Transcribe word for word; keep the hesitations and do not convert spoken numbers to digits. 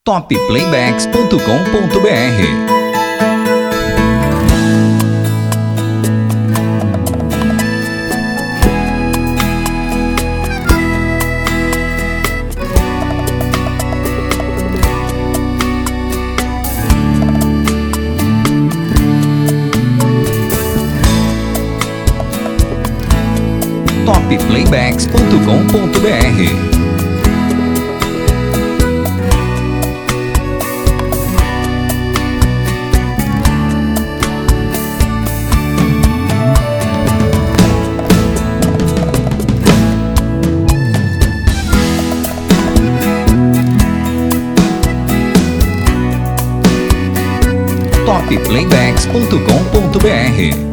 top playbacks ponto com ponto br. top playbacks ponto com ponto br. top playbacks ponto com ponto br.